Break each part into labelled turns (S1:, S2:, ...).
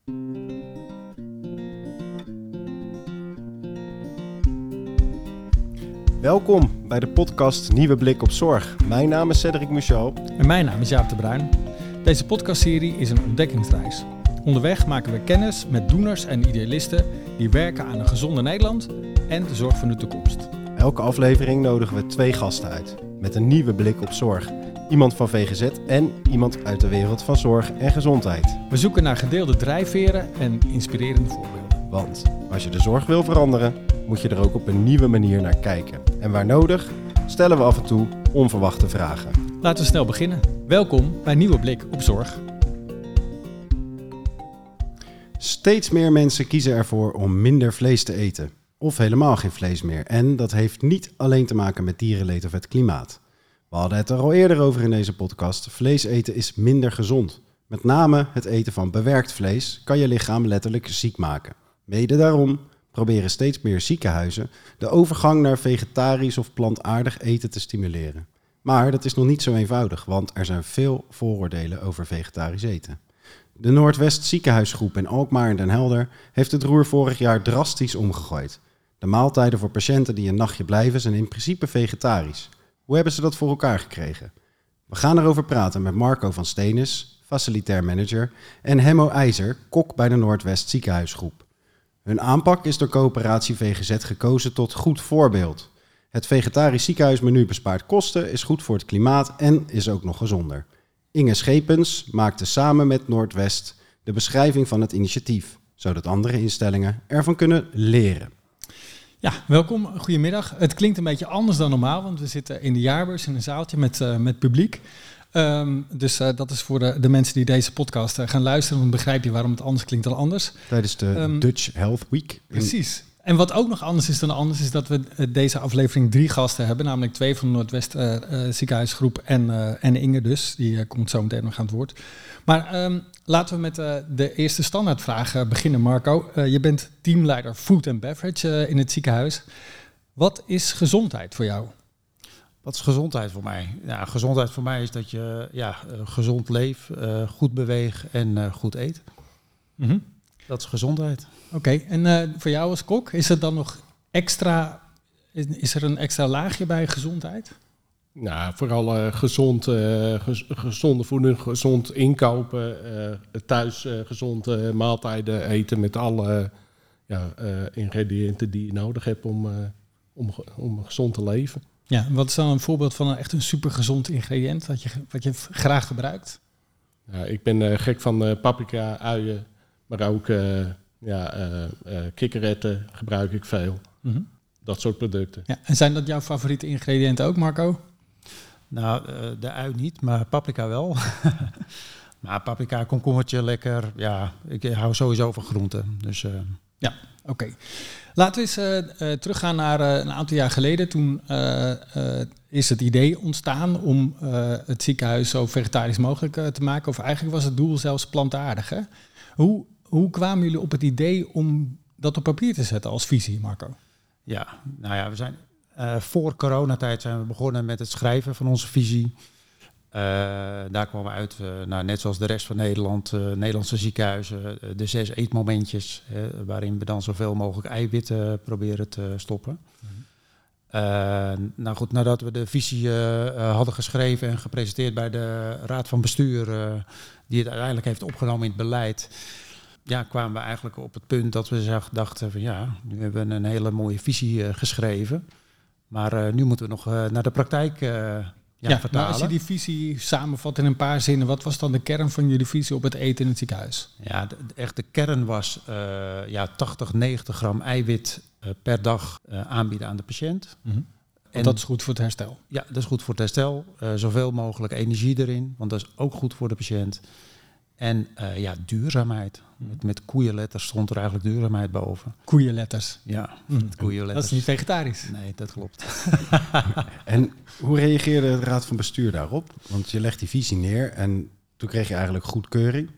S1: Welkom bij de podcast Nieuwe Blik op Zorg. Mijn naam is Cedric Michel.
S2: En mijn naam is Jaap de Bruin. Deze podcastserie is een ontdekkingsreis. Onderweg maken we kennis met doeners en idealisten die werken aan een gezonde Nederland en de zorg van de toekomst.
S1: Elke aflevering nodigen we 2 gasten uit met een nieuwe blik op zorg. Iemand van VGZ en iemand uit de wereld van zorg en gezondheid.
S2: We zoeken naar gedeelde drijfveren en inspirerende voorbeelden.
S1: Want als je de zorg wil veranderen, moet je er ook op een nieuwe manier naar kijken. En waar nodig, stellen we af en toe onverwachte vragen.
S2: Laten we snel beginnen. Welkom bij Nieuwe Blik op Zorg.
S1: Steeds meer mensen kiezen ervoor om minder vlees te eten. Of helemaal geen vlees meer. En dat heeft niet alleen te maken met dierenleed of het klimaat. We hadden het er al eerder over in deze podcast. Vlees eten is minder gezond. Met name het eten van bewerkt vlees kan je lichaam letterlijk ziek maken. Mede daarom proberen steeds meer ziekenhuizen de overgang naar vegetarisch of plantaardig eten te stimuleren. Maar dat is nog niet zo eenvoudig, want er zijn veel vooroordelen over vegetarisch eten. De Noordwest Ziekenhuisgroep in Alkmaar en Den Helder heeft het roer vorig jaar drastisch omgegooid. De maaltijden voor patiënten die een nachtje blijven zijn in principe vegetarisch. Hoe hebben ze dat voor elkaar gekregen? We gaan erover praten met Marco van Steenis, facilitair manager, en Hemmo IJzer, kok bij de Noordwest Ziekenhuisgroep. Hun aanpak is door coöperatie VGZ gekozen tot goed voorbeeld. Het vegetarisch ziekenhuismenu bespaart kosten, is goed voor het klimaat en is ook nog gezonder. Inge Schepens maakte samen met Noordwest de beschrijving van het initiatief, zodat andere instellingen ervan kunnen leren.
S2: Ja, welkom. Goedemiddag. Het klinkt een beetje anders dan normaal, want we zitten in de jaarbeurs in een zaaltje met publiek. Dus dat is voor de mensen die deze podcast gaan luisteren, dan begrijp je waarom het anders klinkt dan anders.
S1: Tijdens de Dutch Health Week.
S2: Precies. En wat ook nog anders is dan anders, is dat we deze aflevering 3 gasten hebben. Namelijk 2 van de Noordwest Ziekenhuisgroep en Inge dus. Die komt zo meteen nog aan het woord. Maar laten we met de eerste standaardvraag beginnen, Marco. Je bent teamleider Food and Beverage in het ziekenhuis. Wat is gezondheid voor jou?
S3: Wat is gezondheid voor mij? Ja, gezondheid voor mij is dat je gezond leeft, goed beweegt en goed eet.
S2: Mm-hmm.
S3: Dat is gezondheid.
S2: Oké, en voor jou als kok, is er dan nog extra, is er een extra laagje bij gezondheid?
S4: Nou, vooral gezonde voeding, gezond inkopen, thuis gezonde maaltijden eten met alle ingrediënten die je nodig hebt om gezond te leven.
S2: Ja, wat is dan een voorbeeld van echt een supergezond ingrediënt wat je graag gebruikt?
S4: Ja, ik ben gek van paprika, uien, maar ook kikkererwten gebruik ik veel. Mm-hmm. Dat soort producten.
S2: Ja, en zijn dat jouw favoriete ingrediënten ook, Marco?
S3: Nou, de ui niet, maar paprika wel. Maar paprika, komkommertje, lekker. Ja, ik hou sowieso van groenten. Dus,
S2: ja, oké. Laten we eens teruggaan naar een aantal jaar geleden. Toen is het idee ontstaan om het ziekenhuis zo vegetarisch mogelijk te maken. Of eigenlijk was het doel zelfs plantaardig. Hè? Hoe kwamen jullie op het idee om dat op papier te zetten als visie, Marco?
S3: Ja, nou ja, we zijn voor coronatijd zijn we begonnen met het schrijven van onze visie. Daar kwamen we uit, net zoals de rest van Nederland, Nederlandse ziekenhuizen, de 6 eetmomentjes, waarin we dan zoveel mogelijk eiwitten proberen te stoppen. Mm-hmm. Nou goed, nadat we de visie hadden geschreven en gepresenteerd bij de Raad van Bestuur, die het uiteindelijk heeft opgenomen in het beleid, kwamen we eigenlijk op het punt dat we dachten van nu hebben we een hele mooie visie geschreven, maar nu moeten we nog naar de praktijk vertalen.
S2: Maar als je die visie samenvat in een paar zinnen, wat was dan de kern van jullie visie op het eten in het ziekenhuis?
S3: Ja, de kern was 80, 90 gram eiwit per dag aanbieden aan de patiënt.
S2: Mm-hmm. En dat is goed voor het herstel?
S3: Ja, dat is goed voor het herstel. Zoveel mogelijk energie erin, want dat is ook goed voor de patiënt. En duurzaamheid. Met koeienletters stond er eigenlijk duurzaamheid boven.
S2: Koeienletters?
S3: Ja, met koeienletters.
S2: Dat is niet vegetarisch?
S3: Nee, dat klopt.
S1: En hoe reageerde de Raad van Bestuur daarop? Want je legt die visie neer en toen kreeg je eigenlijk goedkeuring.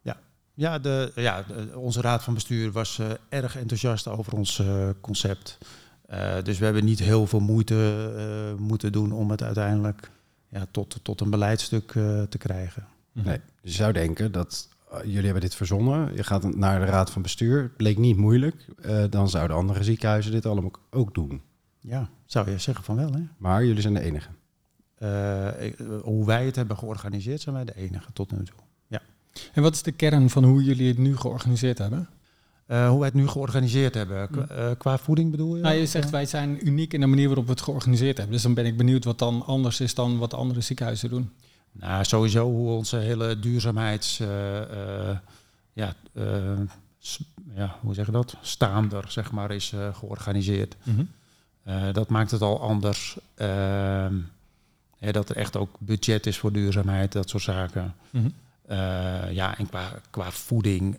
S3: Onze Raad van Bestuur was erg enthousiast over ons concept. Dus we hebben niet heel veel moeite moeten doen om het uiteindelijk tot een beleidstuk te krijgen.
S1: Nee, je zou denken dat jullie hebben dit verzonnen. Je gaat naar de raad van bestuur. Het bleek niet moeilijk. Dan zouden andere ziekenhuizen dit allemaal ook doen.
S3: Ja, zou je zeggen van wel, hè?
S1: Maar jullie zijn de enige.
S3: Hoe wij het hebben georganiseerd, zijn wij de enige tot nu toe. Ja.
S2: En wat is de kern van hoe jullie het nu georganiseerd hebben?
S3: Hoe wij het nu georganiseerd hebben. Qua voeding bedoel je?
S2: Nou, je zegt wij zijn uniek in de manier waarop we het georganiseerd hebben. Dus dan ben ik benieuwd wat dan anders is dan wat andere ziekenhuizen doen.
S3: Nou, sowieso hoe onze hele hoe zeg je dat? Staander, zeg maar, is georganiseerd.
S2: Mm-hmm.
S3: Dat maakt het al anders. Dat er echt ook budget is voor duurzaamheid, dat soort zaken.
S2: Mm-hmm.
S3: En qua voeding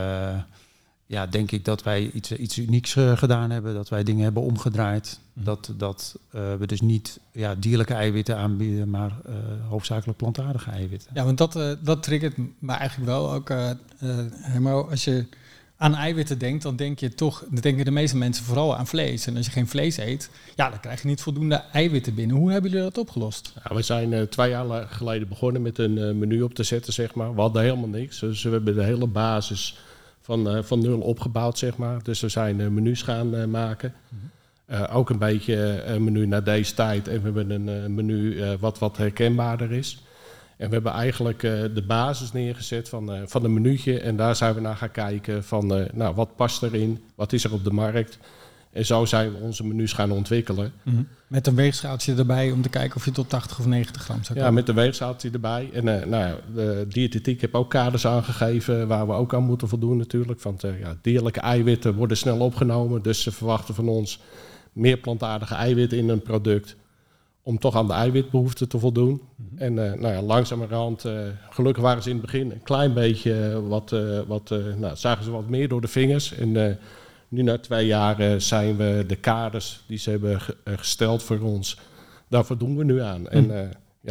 S3: denk ik dat wij iets unieks gedaan hebben. Dat wij dingen hebben omgedraaid.
S2: Mm-hmm.
S3: Dat we dus niet dierlijke eiwitten aanbieden, maar hoofdzakelijk plantaardige eiwitten.
S2: Ja, want dat triggert me eigenlijk wel ook. Hermo, als je aan eiwitten denkt, dan denken de meeste mensen vooral aan vlees. En als je geen vlees eet, dan krijg je niet voldoende eiwitten binnen. Hoe hebben jullie dat opgelost?
S4: Ja, we zijn 2 jaar geleden begonnen met een menu op te zetten, zeg maar. We hadden helemaal niks. Dus we hebben de hele basis van nul opgebouwd, zeg maar. Dus we zijn menus gaan maken. Mm-hmm. Ook een beetje een menu naar deze tijd. En we hebben een menu wat herkenbaarder is. En we hebben eigenlijk de basis neergezet van een menuutje. En daar zijn we naar gaan kijken van wat past erin? Wat is er op de markt? En zo zijn we onze menus gaan ontwikkelen.
S2: Mm-hmm. Met een weegschaaltje erbij om te kijken of je tot 80 of 90 gram zou komen.
S4: Ja, met een weegschaaltje erbij. En de diëtetiek heeft ook kaders aangegeven waar we ook aan moeten voldoen natuurlijk. Want dierlijke eiwitten worden snel opgenomen. Dus ze verwachten van ons meer plantaardige eiwitten in een product. Om toch aan de eiwitbehoeften te voldoen. Mm-hmm. En langzamerhand, gelukkig waren ze in het begin een klein beetje zagen ze wat meer door de vingers. En nu na 2 jaar zijn we de kaders die ze hebben gesteld voor ons, daarvoor doen we nu aan. En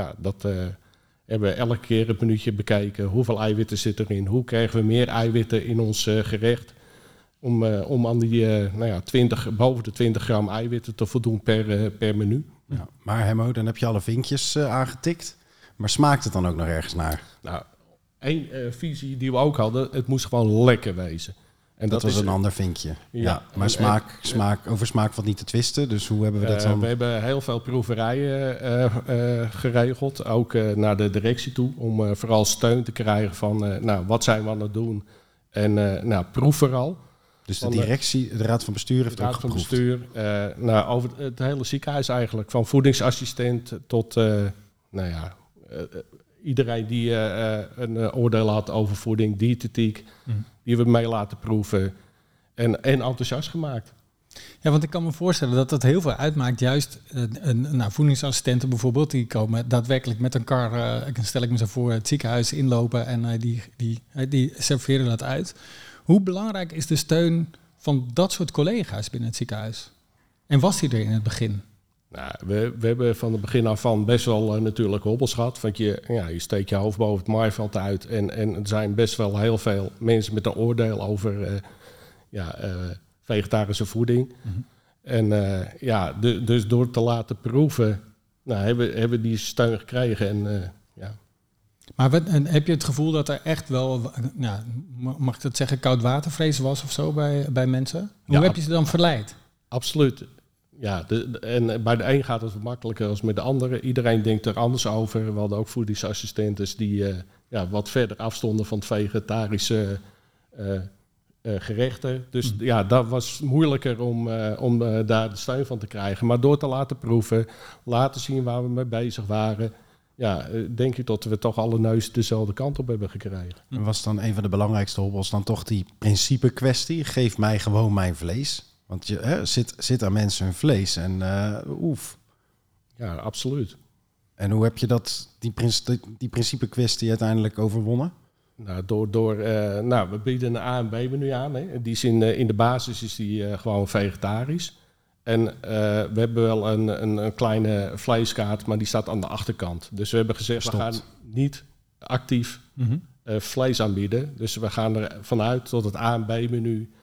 S4: hebben we elke keer het minuutje bekijken. Hoeveel eiwitten zit erin? Hoe krijgen we meer eiwitten in ons gerecht? Om aan die boven de 20 gram eiwitten te voldoen per menu.
S1: Ja, maar Hermo, dan heb je alle vinkjes aangetikt. Maar smaakt het dan ook nog ergens naar?
S4: Nou, één visie die we ook hadden, het moest gewoon lekker wezen. En
S1: dat was een ander vinkje. Ja, maar over smaak valt niet te twisten. Dus hoe hebben we dat dan?
S4: We hebben heel veel proeverijen geregeld. Ook naar de directie toe. Om vooral steun te krijgen van wat zijn we aan het doen. En proef vooral.
S1: Dus de directie, de raad van bestuur heeft ook geproefd? De raad
S4: van bestuur, over het hele ziekenhuis eigenlijk. Van voedingsassistent tot iedereen die een oordeel had over voeding, diëtetiek. Die we mee laten proeven en enthousiast gemaakt.
S2: Ja, want ik kan me voorstellen dat dat heel veel uitmaakt. Juist voedingsassistenten bijvoorbeeld, die komen daadwerkelijk met een kar, stel ik me zo voor, het ziekenhuis inlopen en die serveren dat uit. Hoe belangrijk is de steun van dat soort collega's binnen het ziekenhuis? En was die er in het begin?
S4: Nou, we hebben van het begin af aan best wel natuurlijk hobbels gehad. Want je steekt je hoofd boven het maaiveld uit. En er zijn best wel heel veel mensen met een oordeel over vegetarische voeding. Mm-hmm. En dus door te laten proeven, hebben die steun gekregen.
S2: Maar heb je het gevoel dat er echt wel, mag ik dat zeggen, koudwatervrees was of zo bij mensen? Hoe heb je ze dan verleid?
S4: Absoluut. Ja, en bij de een gaat het wat makkelijker dan met de andere. Iedereen denkt er anders over. We hadden ook voedingsassistenten die wat verder afstonden van het vegetarische gerechten. Dus dat was moeilijker om daar de steun van te krijgen. Maar door te laten proeven, laten zien waar we mee bezig waren, denk ik dat we toch alle neuzen dezelfde kant op hebben gekregen.
S1: Was dan een van de belangrijkste hobbels dan toch die principe kwestie? Geef mij gewoon mijn vlees. Want je zit aan mensen hun vlees en oef.
S4: Ja, absoluut.
S1: En hoe heb je die principe kwestie uiteindelijk overwonnen?
S4: Nou, we bieden een A en B menu aan. Hè. Die is in de basis is die gewoon vegetarisch. En we hebben wel een kleine vleeskaart, maar die staat aan de achterkant. Dus we hebben gezegd, we gaan niet actief vlees aanbieden. Dus we gaan er vanuit dat het A en B menu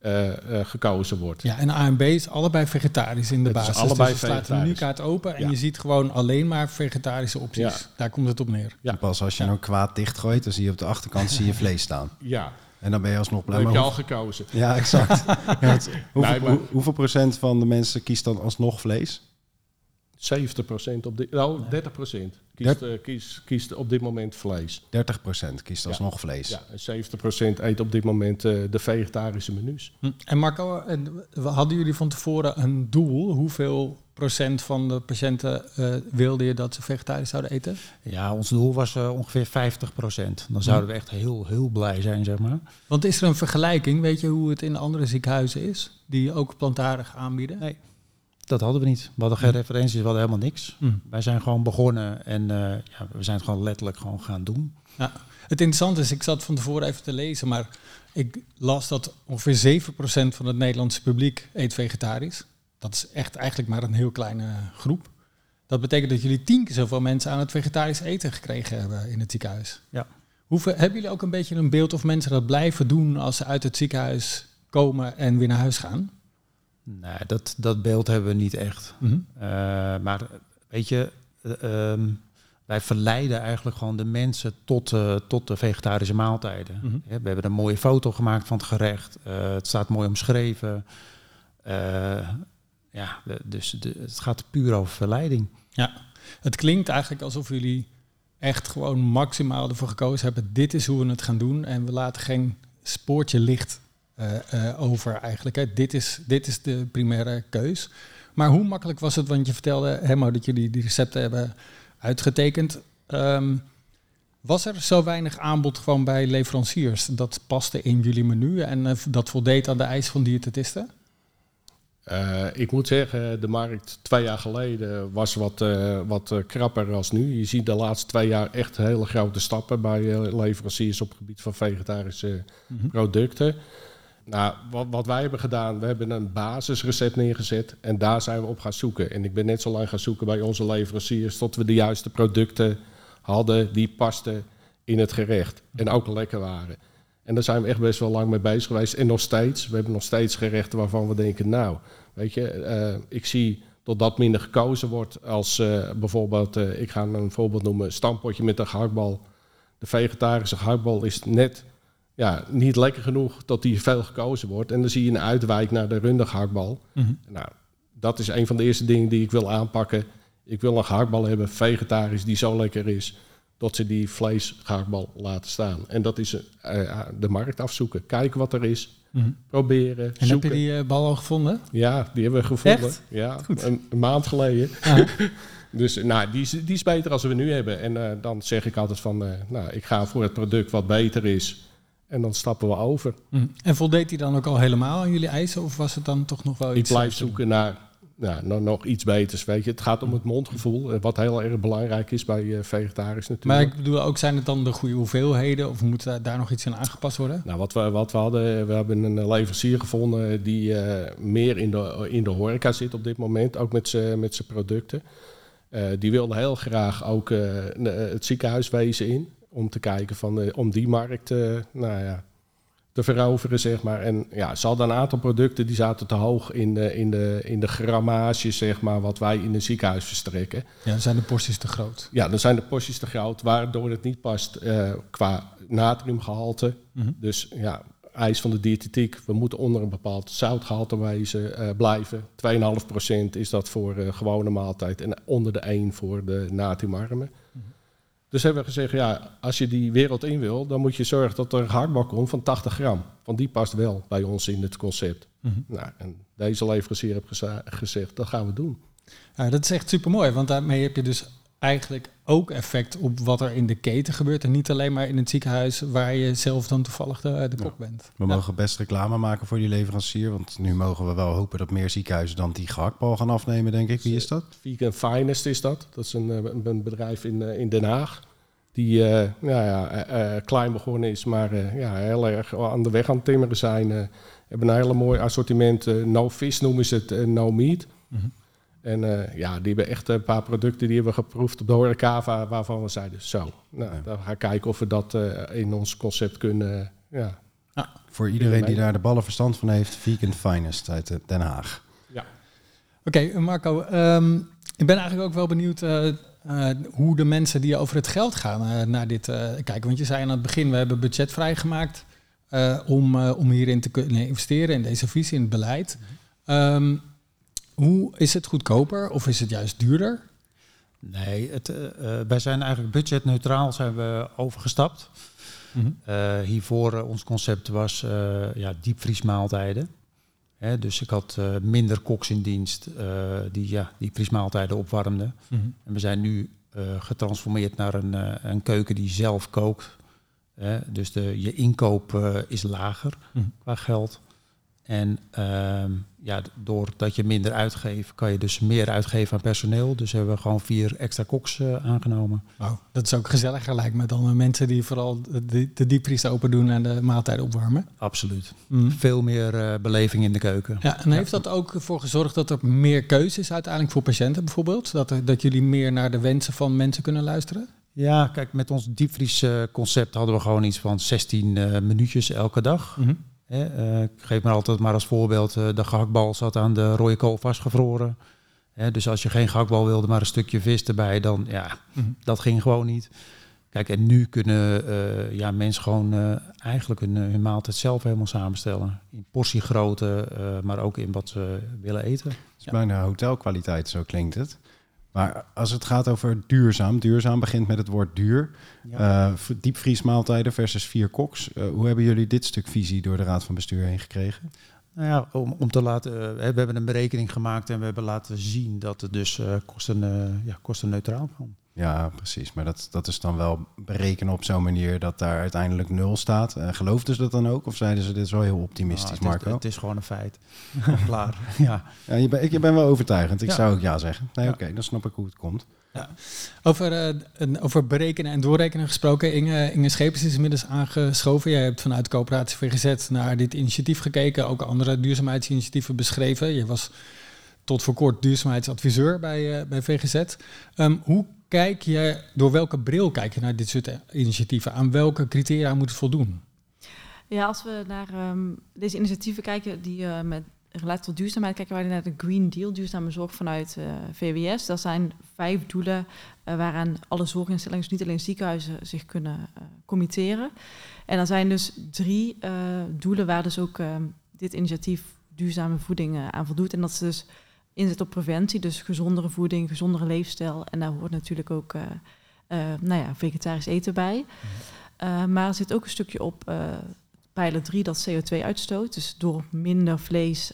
S4: gekozen wordt.
S2: Ja, en A en B is allebei vegetarisch in de
S4: Het is
S2: basis.
S4: allebei
S2: dus je slaat een
S4: vegetarisch.
S2: menukaart open en
S4: Ja.
S2: je ziet gewoon alleen maar vegetarische opties.
S4: Ja.
S2: Daar komt het op neer.
S4: Ja.
S1: Pas als je nou kwaad dichtgooit, dan zie je op de achterkant zie je vlees staan.
S4: Ja,
S1: En dan ben je alsnog
S4: dan
S1: blij.
S4: heb je
S1: Maar
S4: al gekozen.
S1: ja, exact.
S4: Nee, maar-
S1: Hoeveel procent van de mensen kiest dan alsnog vlees?
S4: 70% op dit... Nou, 30% kiest op dit moment vlees.
S1: 30% kiest alsnog vlees.
S4: Ja, en 70% eet op dit moment de vegetarische menus.
S2: En Marco, hadden jullie van tevoren een doel? Hoeveel procent van de patiënten wilde je dat ze vegetarisch zouden eten?
S3: Ja, ons doel was ongeveer 50%. Dan zouden we echt heel, heel blij zijn, zeg maar.
S2: Want is er een vergelijking? Weet je hoe het in andere ziekenhuizen is? Die ook plantaardig aanbieden?
S3: Nee, dat hadden we niet. We hadden geen referenties, we hadden helemaal niks. Wij zijn gewoon begonnen en we zijn het gewoon letterlijk gewoon gaan doen.
S2: Ja. Het interessante is, ik zat van tevoren even te lezen, maar ik las dat ongeveer 7% van het Nederlandse publiek eet vegetarisch. Dat is echt eigenlijk maar een heel kleine groep. Dat betekent dat jullie 10 keer zoveel mensen aan het vegetarisch eten gekregen hebben in het ziekenhuis.
S3: Ja.
S2: Hebben jullie ook een beetje een beeld of mensen dat blijven doen als ze uit het ziekenhuis komen en weer naar huis gaan?
S3: Nee, dat beeld hebben we niet echt. Maar weet je, wij verleiden eigenlijk gewoon de mensen tot de vegetarische maaltijden. We hebben een mooie foto gemaakt van het gerecht. Het staat mooi omschreven. Dus het gaat puur over verleiding.
S2: Ja, het klinkt eigenlijk alsof jullie echt gewoon maximaal ervoor gekozen hebben. Dit is hoe we het gaan doen en we laten geen spoortje licht over eigenlijk. Hè. Dit is de primaire keus. Maar hoe makkelijk was het, want je vertelde helemaal dat jullie die recepten hebben uitgetekend. Was er zo weinig aanbod gewoon bij leveranciers? Dat paste in jullie menu en dat voldeed aan de eisen van diëtetisten?
S4: Ik moet zeggen, de markt 2 jaar geleden was wat krapper als nu. Je ziet de laatste 2 jaar echt hele grote stappen bij leveranciers op het gebied van vegetarische producten. Nou, wat wij hebben gedaan, we hebben een basisrecept neergezet en daar zijn we op gaan zoeken. En ik ben net zo lang gaan zoeken bij onze leveranciers tot we de juiste producten hadden die pasten in het gerecht en ook lekker waren. En daar zijn we echt best wel lang mee bezig geweest. En nog steeds, we hebben nog steeds gerechten waarvan we denken, nou, weet je, ik zie dat dat minder gekozen wordt als bijvoorbeeld, ik ga een voorbeeld noemen, stampotje met een gehaktbal. De vegetarische gehaktbal is net niet lekker genoeg dat die veel gekozen wordt. En dan zie je een uitwijk naar de runde gehaktbal. Nou, dat is een van de eerste dingen die ik wil aanpakken. Ik wil een gehaktbal hebben, vegetarisch, die zo lekker is dat ze die vleesgehaktbal laten staan. En dat is de markt afzoeken. Kijken wat er is. Proberen,
S2: En
S4: zoeken.
S2: heb je die bal al gevonden?
S4: Ja, die hebben we gevonden.
S2: Echt?
S4: Ja,
S2: Goed.
S4: een maand geleden. Dus die is beter als we nu hebben. En dan zeg ik altijd van, ik ga voor het product wat beter is. En dan stappen we over.
S2: En voldeed hij dan ook al helemaal aan jullie eisen? Of was het dan toch nog wel
S4: Ik
S2: iets?
S4: blijf zoeken naar nog iets beters. Weet je. Het gaat om het mondgevoel. Wat heel erg belangrijk is bij vegetarisch natuurlijk.
S2: Maar ik bedoel, ook zijn het dan de goede hoeveelheden? Of moet daar nog iets in aangepast worden?
S4: Nou, wat we hadden, we hebben een leverancier gevonden die meer in de horeca zit op dit moment. Ook met zijn producten. Die wilde heel graag ook het ziekenhuiswezen in. Om te kijken om die markt te veroveren, zeg maar. En ze hadden een aantal producten die zaten te hoog in de grammage, zeg maar, wat wij in een ziekenhuis verstrekken.
S2: Ja, dan zijn de porties te groot.
S4: Ja, dan zijn de porties te groot, waardoor het niet past qua natriumgehalte. Dus eis van de diëtetiek, we moeten onder een bepaald zoutgehalte blijven. 2,5% is dat voor gewone maaltijd en onder de 1 voor de natriumarme. Dus hebben we gezegd, als je die wereld in wil, dan moet je zorgen dat er een gehaktbal komt van 80 gram. Want die past wel bij ons in het concept. Nou, en deze leverancier heeft gezegd, dat gaan we doen.
S2: Ja, dat is echt supermooi, want daarmee heb je dus eigenlijk ook effect op wat er in de keten gebeurt. En niet alleen maar in het ziekenhuis waar je zelf dan toevallig de kok bent.
S1: We mogen best reclame maken voor die leverancier. Want nu mogen we wel hopen dat meer ziekenhuizen dan die gehaktbal gaan afnemen, denk ik. Wie is dat?
S4: Vegan Finest is dat. Dat is een bedrijf in Den Haag. Die klein begonnen is, maar heel erg aan de weg aan het timmeren zijn. Hebben een hele mooi assortiment. No fish noemen ze het, no meat. En die hebben echt een paar producten die hebben we geproefd op de horecava, waarvan we zeiden, dan gaan we kijken of we dat in ons concept kunnen
S1: Voor iedereen die daar de ballen verstand van heeft, Vegan Finest uit Den Haag.
S4: Ja.
S2: Oké, Marco, ik ben eigenlijk ook wel benieuwd hoe de mensen die over het geld gaan naar dit kijken. Want je zei aan het begin, we hebben budget vrijgemaakt om hierin te kunnen investeren, in deze visie, in het beleid. Hoe is het goedkoper of is het juist duurder?
S3: Nee, wij zijn eigenlijk budgetneutraal zijn we overgestapt. Mm-hmm. Hiervoor ons concept was diepvriesmaaltijden. Dus ik had minder koks in dienst die vriesmaaltijden opwarmden. Mm-hmm. En we zijn nu getransformeerd naar een keuken die zelf kookt. Dus je inkoop is lager qua geld. En doordat je minder uitgeeft, kan je dus meer uitgeven aan personeel. Dus hebben we gewoon 4 extra koks aangenomen.
S2: Wow, dat is ook gezelliger lijkt me dan mensen die vooral de diepvries open doen en de maaltijden opwarmen.
S3: Absoluut. Veel meer beleving in de keuken.
S2: Ja, en heeft dat ook ervoor gezorgd dat er meer keuze is uiteindelijk voor patiënten bijvoorbeeld? Dat jullie meer naar de wensen van mensen kunnen luisteren?
S3: Ja, kijk, met ons diepvriesconcept hadden we gewoon iets van 16 minuutjes elke dag. Mm-hmm. Ik geef me altijd maar als voorbeeld, de gehaktbal zat aan de rode kool vastgevroren. Dus als je geen gehaktbal wilde, maar een stukje vis erbij, dan dat ging gewoon niet. Kijk, en nu kunnen mensen gewoon eigenlijk hun maaltijd zelf helemaal samenstellen. In portiegrootte, maar ook in wat ze willen eten.
S1: Het is bijna hotelkwaliteit, zo klinkt het. Maar als het gaat over duurzaam begint met het woord duur. Ja. Diepvriesmaaltijden versus 4 koks. Hoe hebben jullie dit stuk visie door de Raad van Bestuur heen gekregen?
S3: Nou ja, om te laten, we hebben een berekening gemaakt en we hebben laten zien dat het dus kostenneutraal kan.
S1: Ja, precies. Maar dat is dan wel berekenen op zo'n manier dat daar uiteindelijk 0 staat. Geloofden ze dat dan ook? Of zeiden ze dit is wel heel optimistisch, Marco?
S3: Het is gewoon een feit. Klaar. Ja.
S1: Ja, je bent wel overtuigend. Ik zou ook ja zeggen. Nee, oké, dan snap ik hoe het komt.
S2: Ja. Over berekenen en doorrekenen gesproken. Inge Schepers is inmiddels aangeschoven. Jij hebt vanuit Coöperatie VGZ naar dit initiatief gekeken. Ook andere duurzaamheidsinitiatieven beschreven. Je was tot voor kort duurzaamheidsadviseur bij VGZ. Hoe kijk je, door welke bril kijk je naar dit soort initiatieven? Aan welke criteria moet het voldoen?
S5: Ja, als we naar deze initiatieven kijken die met relatie tot duurzaamheid, kijken wij naar de Green Deal, duurzame zorg vanuit VWS. Dat zijn 5 doelen waaraan alle zorginstellingen, dus niet alleen ziekenhuizen, zich kunnen committeren. En er zijn dus 3 doelen waar dus ook dit initiatief duurzame voeding aan voldoet. En dat is dus inzet op preventie, dus gezondere voeding, gezondere leefstijl. En daar hoort natuurlijk ook vegetarisch eten bij. Maar er zit ook een stukje op pijler 3, dat CO2-uitstoot. Dus door minder vlees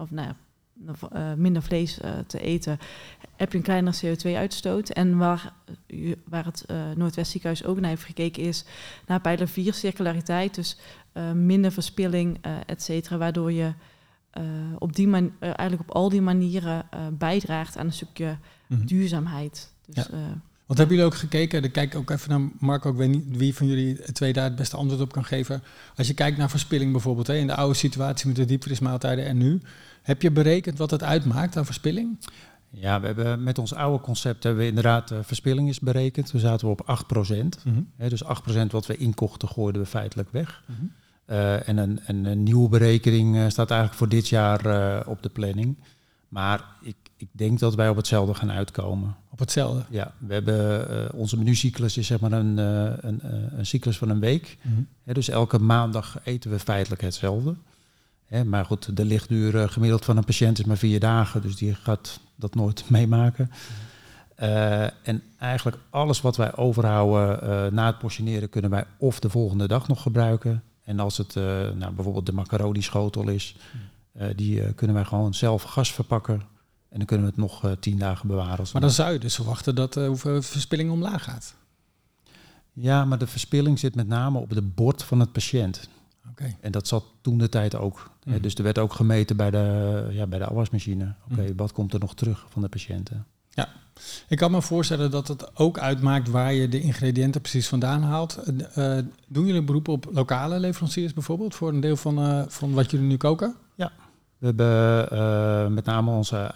S5: minder vlees te eten, heb je een kleinere CO2-uitstoot. En waar het Noordwest Ziekenhuis ook naar heeft gekeken is naar pijler 4, circulariteit. Dus minder verspilling, et cetera, waardoor je eigenlijk op al die manieren bijdraagt aan een stukje duurzaamheid. Dus,
S2: Wat hebben jullie ook gekeken? Dan kijk ik ook even naar Marco. Ik weet niet wie van jullie 2 daar het beste antwoord op kan geven. Als je kijkt naar verspilling bijvoorbeeld, in de oude situatie met de diepvriesmaaltijden en nu, heb je berekend wat het uitmaakt aan verspilling?
S3: Ja, we hebben met ons oude concept hebben we inderdaad verspilling is berekend. Toen zaten we op 8%. Dus 8% wat we inkochten gooiden we feitelijk weg. En een nieuwe berekening staat eigenlijk voor dit jaar op de planning. Maar ik denk dat wij op hetzelfde gaan uitkomen.
S2: Op hetzelfde?
S3: Ja, we hebben onze menucyclus is zeg maar een cyclus van een week. Dus elke maandag eten we feitelijk hetzelfde. Maar goed, de lichtduur gemiddeld van een patiënt is maar 4 dagen. Dus die gaat dat nooit meemaken. En eigenlijk alles wat wij overhouden na het portioneren kunnen wij of de volgende dag nog gebruiken. En als het bijvoorbeeld de macaroni schotel is, die kunnen wij gewoon zelf gas verpakken. En dan kunnen we het nog 10 dagen bewaren.
S2: Maar dan zou je dus verwachten dat hoeveel verspilling omlaag gaat.
S3: Ja, maar de verspilling zit met name op het bord van het patiënt.
S2: Okay.
S3: En dat zat toen de tijd ook. Dus er werd ook gemeten bij de afwasmachine. Wat komt er nog terug van de patiënten?
S2: Ja, ik kan me voorstellen dat het ook uitmaakt waar je de ingrediënten precies vandaan haalt. Doen jullie een beroep op lokale leveranciers bijvoorbeeld voor een deel van wat jullie nu koken?
S3: Ja, we hebben met name onze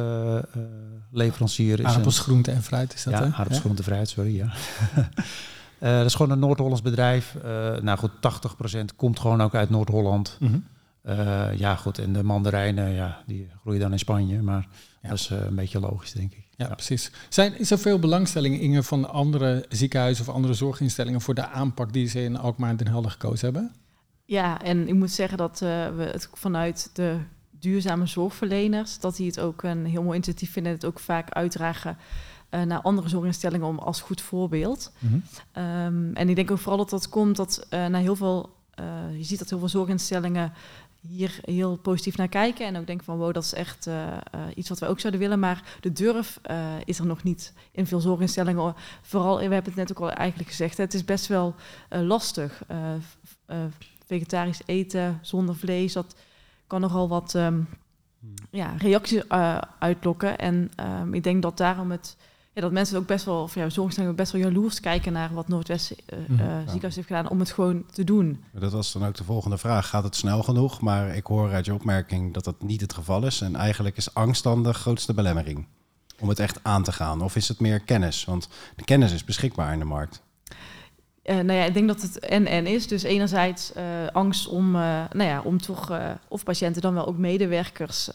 S3: AGF-leverancier.
S2: Aardappels, groente en fruit is dat, hè?
S3: Aardappels, groente en fruit, sorry, ja. Dat is gewoon een Noord-Hollands bedrijf. Nou goed, 80% komt gewoon ook uit Noord-Holland.
S2: Mm-hmm.
S3: Ja goed, en de mandarijnen, die groeien dan in Spanje. Maar dat is een beetje logisch, denk ik.
S2: Ja, precies. Is er veel belangstelling, Inge, van andere ziekenhuizen of andere zorginstellingen voor de aanpak die ze in Alkmaar en Den Helder gekozen hebben?
S5: Ja, en ik moet zeggen dat we het vanuit de duurzame zorgverleners, dat die het ook een heel mooi initiatief vinden, het ook vaak uitdragen naar andere zorginstellingen om als goed voorbeeld.
S2: Mm-hmm.
S5: En ik denk ook vooral dat komt dat naar heel veel, je ziet dat heel veel zorginstellingen hier heel positief naar kijken en ook denken van wow, dat is echt iets wat we ook zouden willen, maar de durf is er nog niet in veel zorginstellingen. Vooral, we hebben het net ook al eigenlijk gezegd, het is best wel lastig. Vegetarisch eten zonder vlees, dat kan nogal wat reacties uitlokken. En ik denk dat daarom dat mensen ook best wel, of zorginstellingen best wel jaloers kijken naar wat Noordwest ziekenhuis heeft gedaan om het gewoon te doen.
S1: Dat was dan ook de volgende vraag. Gaat het snel genoeg? Maar ik hoor uit je opmerking dat dat niet het geval is. En eigenlijk is angst dan de grootste belemmering om het echt aan te gaan. Of is het meer kennis? Want de kennis is beschikbaar in de markt.
S5: Ik denk dat het en is. Dus enerzijds angst om toch of patiënten dan wel ook medewerkers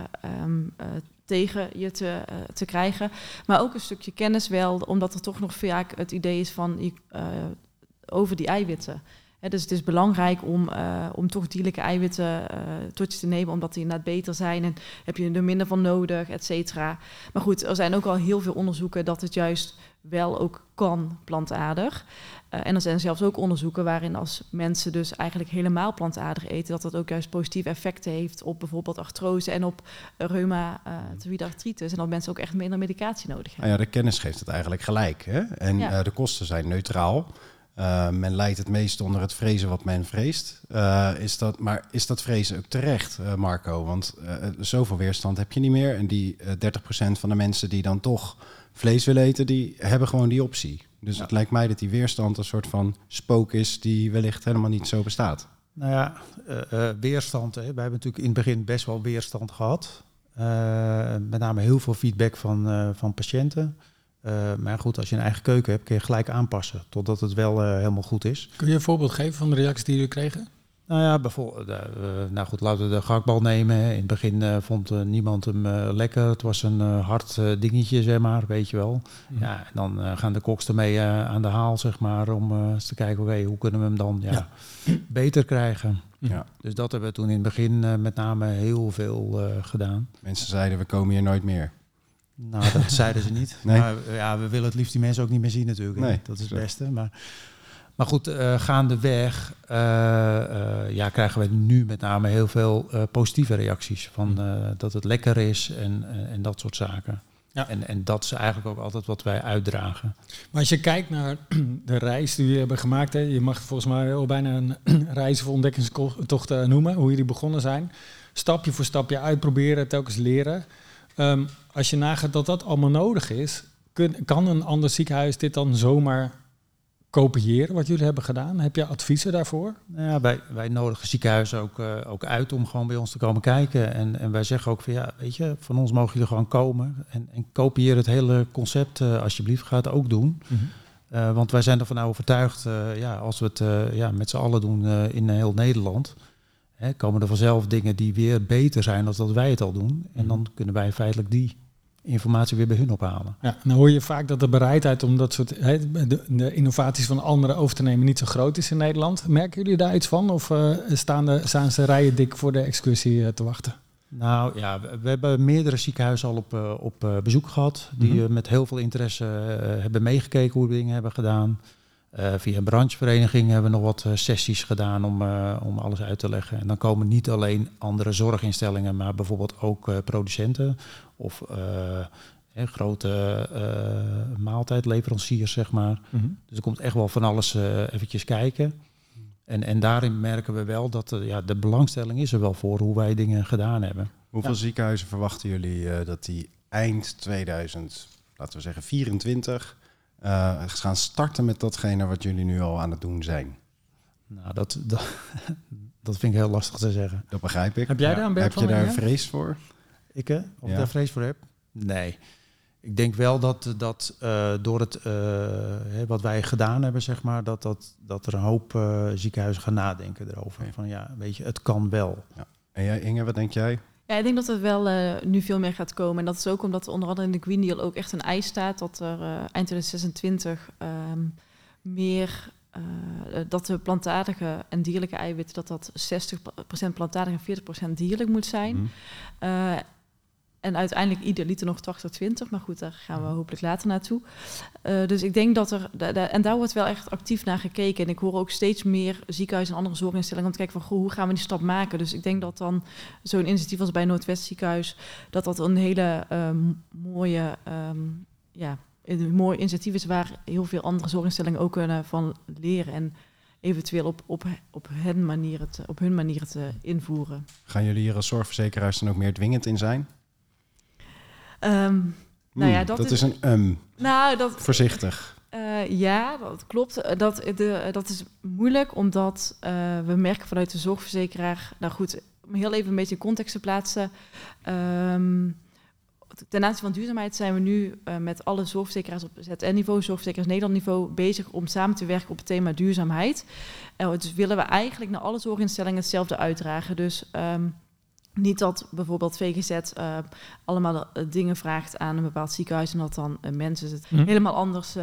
S5: tegen je te krijgen. Maar ook een stukje kennis wel, omdat er toch nog vaak het idee is van over die eiwitten. Dus het is belangrijk om toch dierlijke eiwitten tot je te nemen, omdat die inderdaad beter zijn en heb je er minder van nodig, et cetera. Maar goed, er zijn ook al heel veel onderzoeken dat het juist wel ook kan plantaardig. En er zijn zelfs ook onderzoeken waarin als mensen dus eigenlijk helemaal plantaardig eten, dat ook juist positieve effecten heeft op bijvoorbeeld artrose en op reumatoïde artritis. En dat mensen ook echt minder medicatie nodig hebben.
S1: Nou ja, de kennis geeft het eigenlijk gelijk. Hè? En de kosten zijn neutraal. Men lijdt het meest onder het vrezen wat men vreest. Is dat vrezen ook terecht, Marco? Want zoveel weerstand heb je niet meer. En die 30% van de mensen die dan toch vlees willen eten, die hebben gewoon die optie. Dus het lijkt mij dat die weerstand een soort van spook is die wellicht helemaal niet zo bestaat.
S3: Nou ja, weerstand. Wij hebben natuurlijk in het begin best wel weerstand gehad. Met name heel veel feedback van patiënten. Maar goed, als je een eigen keuken hebt, kun je gelijk aanpassen totdat het wel helemaal goed is.
S2: Kun je een voorbeeld geven van de reacties die jullie kregen?
S3: Nou ja, bijvoorbeeld, laten we de gehaktbal nemen. In het begin vond niemand hem lekker. Het was een hard dingetje, zeg maar, weet je wel. Mm. Ja, en dan gaan de koks ermee aan de haal, zeg maar, om eens te kijken, hoe kunnen we hem dan beter krijgen. Ja. Dus dat hebben we toen in het begin met name heel veel gedaan.
S1: Mensen zeiden, we komen hier nooit meer.
S3: Nou, dat zeiden ze niet. Nee. Maar we willen het liefst die mensen ook niet meer zien natuurlijk. Nee, dat is het beste. Maar goed, gaandeweg krijgen we nu met name heel veel positieve reacties. Van dat het lekker is en dat soort zaken. Ja. En dat is eigenlijk ook altijd wat wij uitdragen.
S2: Maar als je kijkt naar de reis die jullie hebben gemaakt, hè, je mag volgens mij al bijna een reis of ontdekkingstocht noemen, hoe jullie begonnen zijn. Stapje voor stapje uitproberen, telkens leren. Als je nagaat dat dat allemaal nodig is, kan een ander ziekenhuis dit dan zomaar kopiëren wat jullie hebben gedaan? Heb je adviezen daarvoor?
S3: Ja, wij nodigen ziekenhuizen ook uit om gewoon bij ons te komen kijken. En wij zeggen ook van weet je, van ons mogen jullie gewoon komen. En kopieer het hele concept alsjeblieft, ga het ook doen. Mm-hmm. Want wij zijn ervan overtuigd, als we het met z'n allen doen in heel Nederland, komen er vanzelf dingen die weer beter zijn dan dat wij het al doen. En dan kunnen wij feitelijk die informatie weer bij hun ophalen. Ja,
S2: dan hoor je vaak dat de bereidheid om dat soort de innovaties van anderen over te nemen niet zo groot is in Nederland. Merken jullie daar iets van? Of staan ze rijen dik voor de excursie te wachten?
S3: Nou ja, we hebben meerdere ziekenhuizen al op bezoek gehad. Die met heel veel interesse hebben meegekeken hoe we dingen hebben gedaan. Via een branchevereniging hebben we nog wat sessies gedaan om alles uit te leggen. En dan komen niet alleen andere zorginstellingen, maar bijvoorbeeld ook producenten of grote maaltijdleveranciers, zeg maar. Mm-hmm. Dus er komt echt wel van alles eventjes kijken. En daarin merken we wel dat de belangstelling is er wel voor hoe wij dingen gedaan hebben.
S1: Hoeveel ziekenhuizen verwachten jullie dat die eind 2024... gaan starten met datgene wat jullie nu al aan het doen zijn?
S3: Nou, dat vind ik heel lastig te zeggen.
S1: Dat begrijp ik.
S2: Heb jij daar een
S1: Heb je daar vrees voor?
S3: Ik, of ik daar vrees voor heb? Nee. Ik denk wel dat door het wat wij gedaan hebben, zeg maar, dat er een hoop ziekenhuizen gaan nadenken erover. Van ja, weet je, het kan wel.
S1: Ja. En jij, Inge, wat denk jij?
S5: Ja, ik denk dat het wel nu veel meer gaat komen. En dat is ook omdat onder andere in de Green Deal ook echt een eis staat dat er eind 2026 meer dat de plantaardige en dierlijke eiwitten, dat 60% plantaardig en 40% dierlijk moet zijn. En uiteindelijk ieder liter nog 80-20. Maar goed, daar gaan we hopelijk later naartoe. Dus ik denk dat en daar wordt wel echt actief naar gekeken. En ik hoor ook steeds meer ziekenhuizen en andere zorginstellingen om te kijken van, hoe gaan we die stap maken? Dus ik denk dat dan zo'n initiatief als bij Noordwest Ziekenhuis, dat een hele mooie, een mooi initiatief is waar heel veel andere zorginstellingen ook kunnen van leren. En eventueel op hun manier het invoeren.
S1: Gaan jullie hier als zorgverzekeraars dan ook meer dwingend in zijn?
S5: Nou ja, dat
S1: is een voorzichtig.
S5: Ja, dat klopt. Dat is moeilijk, omdat we merken vanuit de zorgverzekeraar... Nou goed, om heel even een beetje in context te plaatsen. Ten aanzien van duurzaamheid zijn we nu met alle zorgverzekeraars op ZN-niveau, Zorgverzekeraars Nederland-niveau, bezig om samen te werken op het thema duurzaamheid. Dus willen we eigenlijk naar alle zorginstellingen hetzelfde uitdragen. Dus... niet dat bijvoorbeeld VGZ allemaal dingen vraagt aan een bepaald ziekenhuis en dat dan mensen het helemaal anders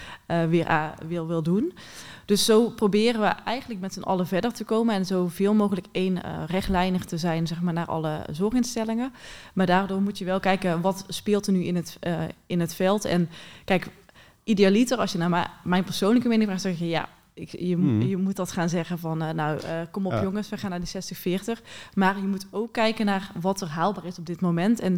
S5: wil doen. Dus zo proberen we eigenlijk met z'n allen verder te komen en zoveel mogelijk rechtlijnig te zijn, zeg maar, naar alle zorginstellingen. Maar daardoor moet je wel kijken, wat speelt er nu in het veld? En kijk, idealiter, als je naar mijn persoonlijke mening vraagt, zeg je ja, je moet dat gaan zeggen van, kom op jongens, we gaan naar die 60-40. Maar je moet ook kijken naar wat er haalbaar is op dit moment. En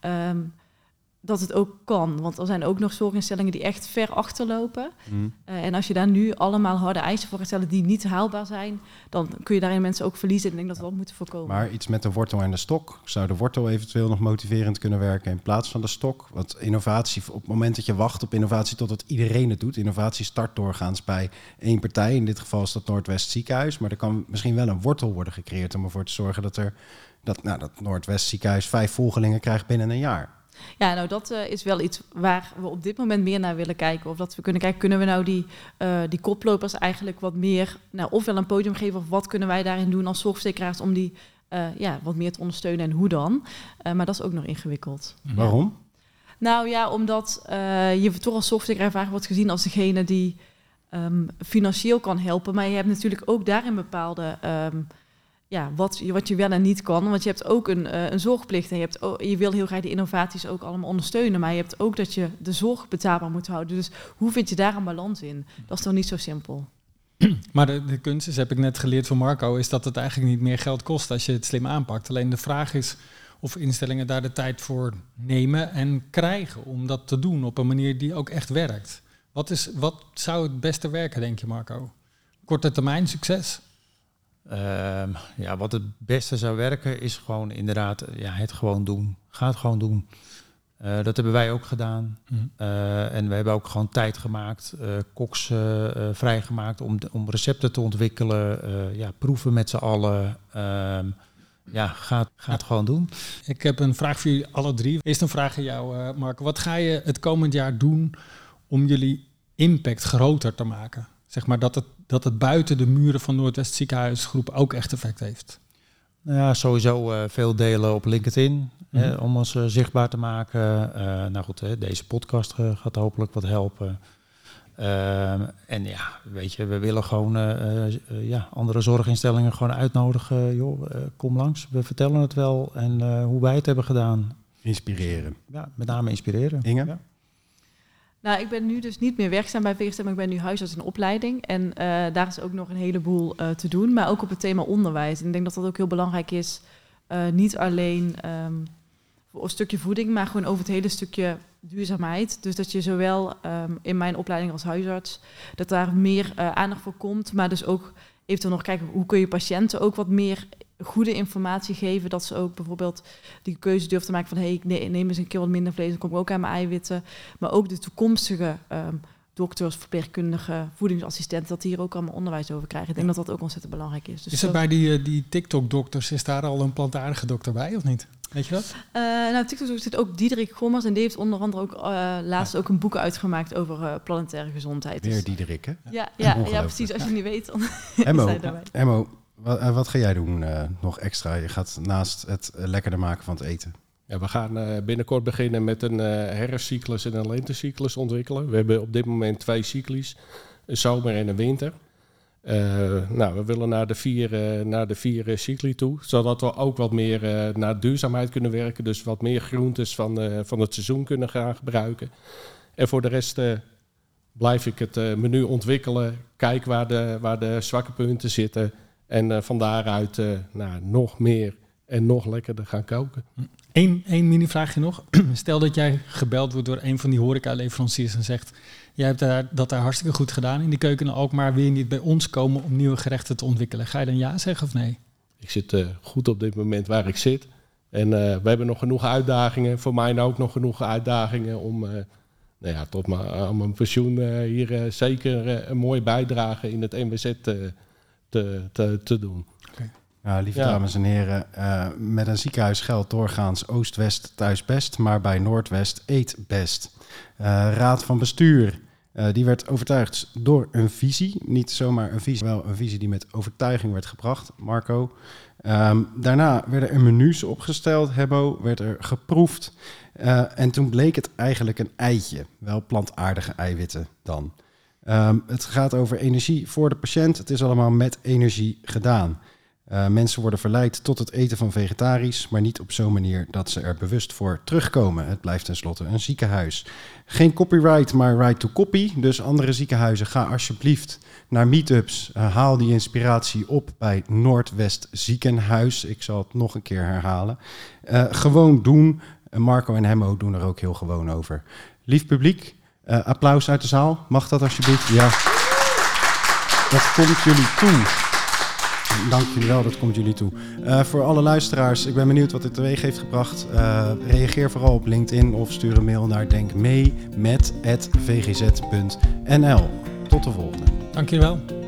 S5: dat het ook kan. Want er zijn ook nog zorginstellingen die echt ver achterlopen. En als je daar nu allemaal harde eisen voor gaat stellen die niet haalbaar zijn, dan kun je daarin mensen ook verliezen. En ik denk dat we dat moeten voorkomen.
S1: Maar iets met de wortel en de stok. Zou de wortel eventueel nog motiverend kunnen werken in plaats van de stok? Want innovatie, op het moment dat je wacht op innovatie totdat iedereen het doet. Innovatie start doorgaans bij één partij. In dit geval is dat Noordwest Ziekenhuis. Maar er kan misschien wel een wortel worden gecreëerd om ervoor te zorgen dat Noordwest Ziekenhuis 5 volgelingen krijgt binnen een jaar.
S5: Ja, nou dat is wel iets waar we op dit moment meer naar willen kijken. Of dat we kunnen kijken, kunnen we nou die koplopers eigenlijk wat meer, ofwel een podium geven, of wat kunnen wij daarin doen als zorgverzekeraars om die wat meer te ondersteunen en hoe dan. Maar dat is ook nog ingewikkeld.
S1: Waarom?
S5: Nou ja, omdat je toch als zorgverzekeraar vaak wordt gezien als degene die financieel kan helpen. Maar je hebt natuurlijk ook daarin bepaalde... wat je wel en niet kan. Want je hebt ook een zorgplicht. En je wil heel graag die innovaties ook allemaal ondersteunen. Maar je hebt ook dat je de zorg betaalbaar moet houden. Dus hoe vind je daar een balans in? Dat is toch niet zo simpel.
S2: Maar de kunst is, heb ik net geleerd van Marco, is dat het eigenlijk niet meer geld kost als je het slim aanpakt. Alleen de vraag is of instellingen daar de tijd voor nemen en krijgen om dat te doen op een manier die ook echt werkt. Wat zou het beste werken, denk je, Marco? Korte termijn succes?
S3: Wat het beste zou werken is gewoon inderdaad het gewoon doen. Ga het gewoon doen. Dat hebben wij ook gedaan. En we hebben ook gewoon tijd gemaakt, koks vrijgemaakt om recepten te ontwikkelen. Proeven met z'n allen. Ga het gewoon doen.
S2: Ik heb een vraag voor jullie alle drie. Eerst een vraag aan jou, Marco. Wat ga je het komend jaar doen om jullie impact groter te maken? Zeg maar dat het buiten de muren van Noordwest Ziekenhuisgroep ook echt effect heeft.
S3: Ja, sowieso veel delen op LinkedIn om ons zichtbaar te maken. Deze podcast gaat hopelijk wat helpen. We willen gewoon andere zorginstellingen gewoon uitnodigen. Kom langs, we vertellen het wel en hoe wij het hebben gedaan.
S1: Inspireren.
S3: Ja, met name inspireren.
S1: Inge?
S3: Ja.
S5: Nou, ik ben nu dus niet meer werkzaam bij VGZ, maar ik ben nu huisarts in opleiding. En daar is ook nog een heleboel te doen, maar ook op het thema onderwijs. En ik denk dat dat ook heel belangrijk is, niet alleen voor een stukje voeding, maar gewoon over het hele stukje duurzaamheid. Dus dat je zowel in mijn opleiding als huisarts, dat daar meer aandacht voor komt, maar dus ook eventueel nog kijken, hoe kun je patiënten ook wat meer goede informatie geven, dat ze ook bijvoorbeeld die keuze durven te maken van ik neem eens een keer wat minder vlees, dan kom ik ook aan mijn eiwitten. Maar ook de toekomstige dokters, verpleegkundigen, voedingsassistenten, dat die hier ook allemaal onderwijs over krijgen. Ik denk dat dat ook ontzettend belangrijk is. Dus
S2: is er bij die TikTok-dokters, is daar al een plantaardige dokter bij of niet? Weet je dat?
S5: Op TikTok zit ook Diederik Gommers en die heeft onder andere ook laatst ook een boek uitgemaakt over planetaire gezondheid.
S1: Weer Diederik, hè?
S5: Ja, precies. Als je niet weet, dan
S1: Emmo, wat ga jij doen nog extra? Je gaat naast het lekkerder maken van het eten.
S4: Ja, we gaan binnenkort beginnen met een herfstcyclus en een lentecyclus ontwikkelen. We hebben op dit moment 2 cyclus, een zomer en een winter. We willen naar de 4 cycli toe, zodat we ook wat meer naar duurzaamheid kunnen werken. Dus wat meer groentes van het seizoen kunnen gaan gebruiken. En voor de rest blijf ik het menu ontwikkelen, kijk waar de zwakke punten zitten. En van daaruit nog meer en nog lekkerder gaan koken.
S2: Eén mini-vraagje nog. Stel dat jij gebeld wordt door een van die horeca-leveranciers en zegt... jij hebt dat daar hartstikke goed gedaan in die keuken in Alkmaar. Wil je niet bij ons komen om nieuwe gerechten te ontwikkelen? Ga je dan ja zeggen of nee?
S4: Ik zit goed op dit moment waar ik zit. En we hebben nog genoeg uitdagingen. Voor mij ook nog genoeg uitdagingen om tot aan mijn pensioen hier zeker een mooie bijdrage in het NWZ te doen.
S1: Okay. Lieve dames en heren, met een ziekenhuis geldt doorgaans Oost-West thuis best, maar bij Noordwest eet best. Raad van bestuur, die werd overtuigd door een visie. Niet zomaar een visie, wel een visie die met overtuiging werd gebracht, Marco. Daarna werden er menus opgesteld, werd er geproefd. En toen bleek het eigenlijk een eitje, wel plantaardige eiwitten dan. Het gaat over energie voor de patiënt. Het is allemaal met energie gedaan. Mensen worden verleid tot het eten van vegetarisch, maar niet op zo'n manier dat ze er bewust voor terugkomen. Het blijft tenslotte een ziekenhuis. Geen copyright, maar right to copy. Dus andere ziekenhuizen, ga alsjeblieft naar meetups. Haal die inspiratie op bij Noordwest Ziekenhuis. Ik zal het nog een keer herhalen. Gewoon doen. Marco en Hemmo doen er ook heel gewoon over. Lief publiek, applaus uit de zaal. Mag dat alsjeblieft? Ja. Dat komt jullie toe. Dank jullie wel, dat komt jullie toe. Voor alle luisteraars, ik ben benieuwd wat dit teweeg heeft gebracht. Reageer vooral op LinkedIn of stuur een mail naar denkmee@vgz.nl. Tot de volgende.
S2: Dank jullie wel.